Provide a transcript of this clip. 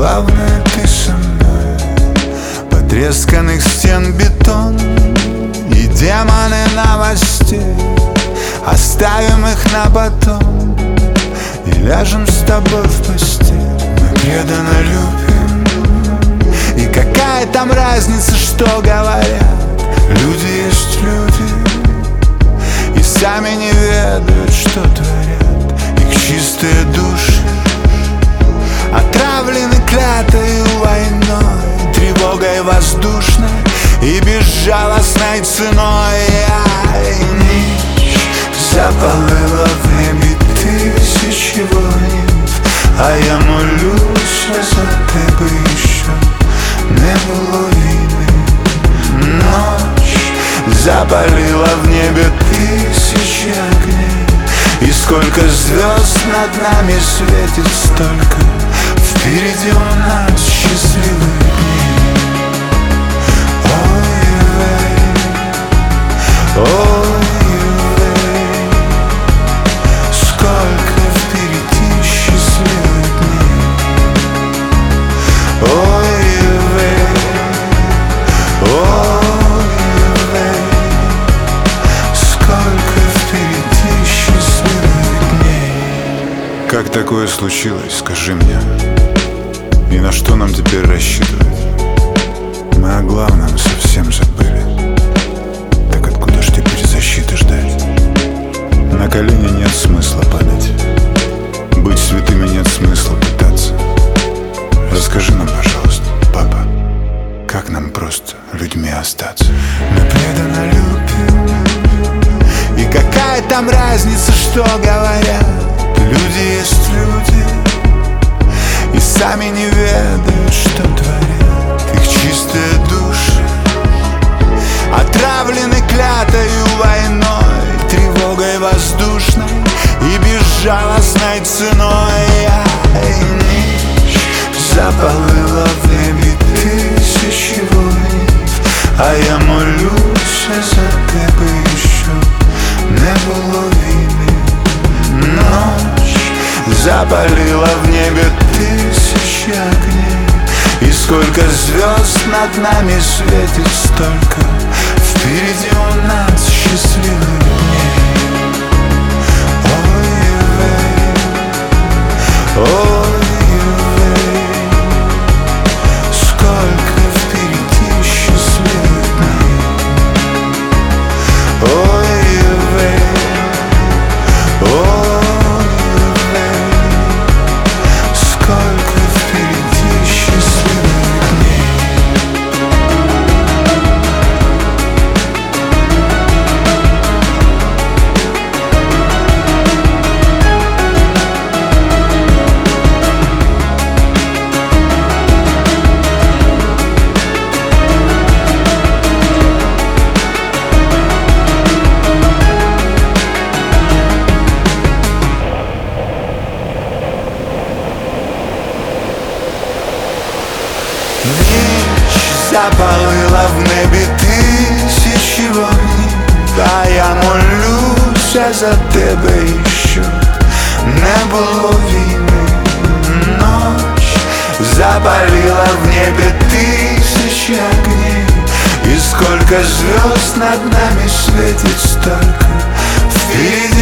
Главное, ты со мной. Потресканных стен бетон и демоны новостей, оставим их на потом и ляжем с тобой в постель. Мы преданно любим, и какая там разница, что говорят. Люди есть люди, и сами не ведают, что творят. Их чистые души отравлены клятой войной, тревогой воздушной и безжалостной ценой. Ночь запалила в небе тысячи воинов, а я молюсь, за тебе еще не было війни. Ночь запалила в небе тысячи огней, и сколько звезд над нами светит, столько впереди у нас счастливых дней. Ой-вей, сколько впереди счастливых дней. Ой-вей, сколько впереди счастливых дней. Как такое случилось, скажи мне? И на что нам теперь рассчитывать? Мы о главном совсем забыли. Так откуда ж теперь защиты ждать? На колени нет смысла падать, быть святыми нет смысла пытаться. Расскажи нам, пожалуйста, папа, как нам просто людьми остаться? Мы преданно любим, и какая там разница, что говорят. Люди есть люди, и сами не ведают, что творят. Их чистые души отравлены клятою войной, тревогой воздушной и безжалостной ценой. Ночь запалила в небе тысячи воинов, а я молюсь, за тебе еще не было війни. Ночь запалила в небе тысячи огней, и сколько звезд над нами светит, столько впереди у нас счастливых дней. Ой-вей, ой-вей, сколько впереди счастливых дней. Ой-вей, сколько впереди счастливых дней. Ночь запалила в небе тысячи вогнів, а я молюся за тебе еще не было війни. Ночь запалила в небе тысячи огней, и сколько звезд над нами светит, столько впереди